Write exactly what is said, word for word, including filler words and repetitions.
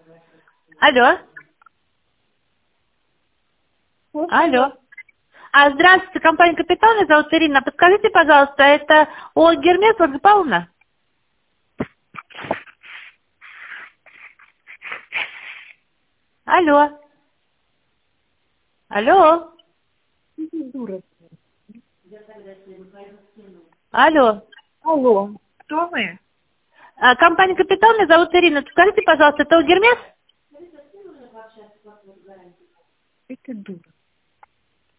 Алло. Алло. А, здравствуйте, компания «Капитал», меня зовут Ирина. Подскажите, пожалуйста, это Ольга Гермес, Ольга Павловна? Алло. Алло. Дура. Алло. Алло, кто вы? А, компания «Капитал», меня зовут Ирина. Подскажите, пожалуйста, это Ольга Гермес? Это дура.